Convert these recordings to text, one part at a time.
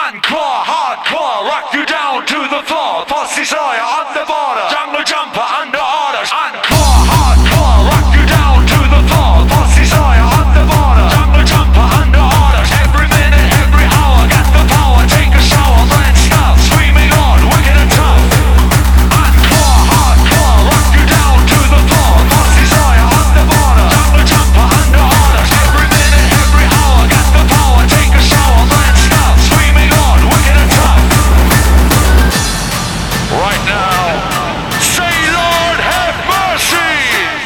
Encore, hardcore, rock you down to the floor. Pussy Sawyer on the border, jungle jumper under orders. Encore, hardcore, rock you down to the floor. Pussy Sawyer on the border, jungle jumper under orders. Every minute, every hour, got the power. Take a shower, then stop, screaming on, wicked and tough. Encore, hardcore, rock you down to the floor. Pussy Sawyer on the border, jungle jumper under orders. Every minute, every hour, got the power. Take a shower, then stop, screaming on, wicked and tough. Right now, say Lord have mercy.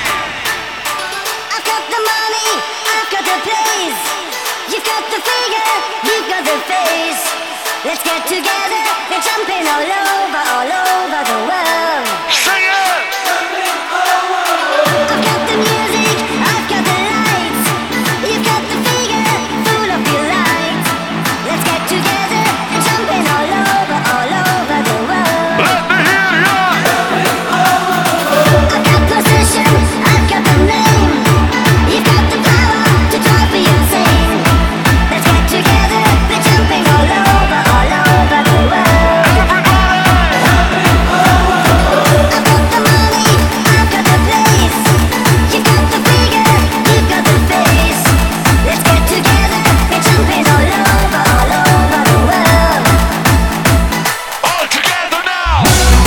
I've got the money, I've got the place. You've got the figure, you've got the face. Let's get together and jumping all over the world. Sing it. I've got the music, I've got the lights. You've got the figure, full of delight. Let's get together and jumping all over the world. Let me hear ya. I've got possession, I've got the name. You've got the power to drive me insane. Let's get together and jumping all over the world. Everybody. I've got the money, I've got the place. You've got the figure, you've got the face. Let's get together and jumping all over the world. All together now.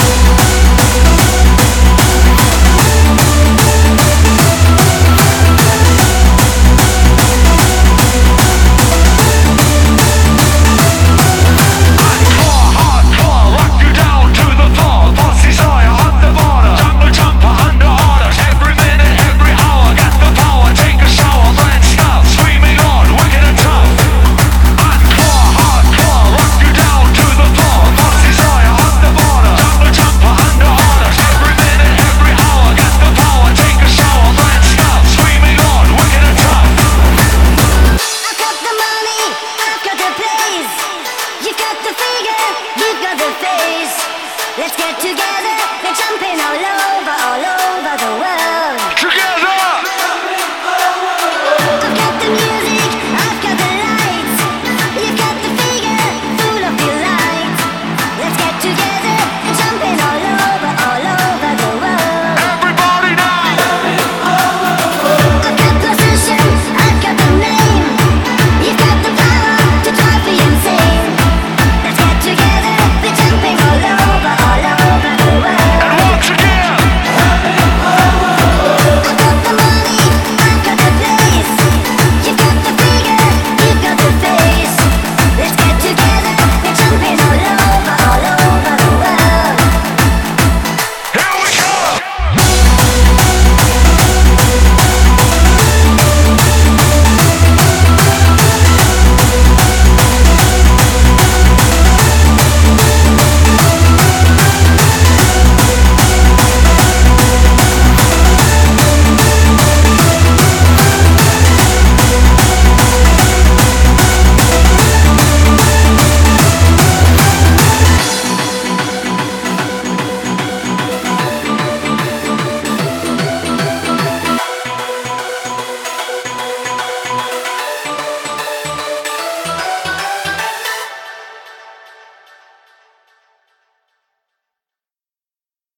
Encore, hardcore, rock you down to the floor. Pussy Sawyer on the border, jungle jumper under orders. Every minute, every hour, got the power. Take a shower, then stop, screaming on, wicked and tough. Encore, hardcore, rock you down to the floor. Pussy Sawyer on the border, jungle jumper under orders. Every minute, every hour, got the power. Take a shower, then stop, screaming on, wicked and tough. I've got the money, I've got the place. You've got the figure, you've got the face. Let's get together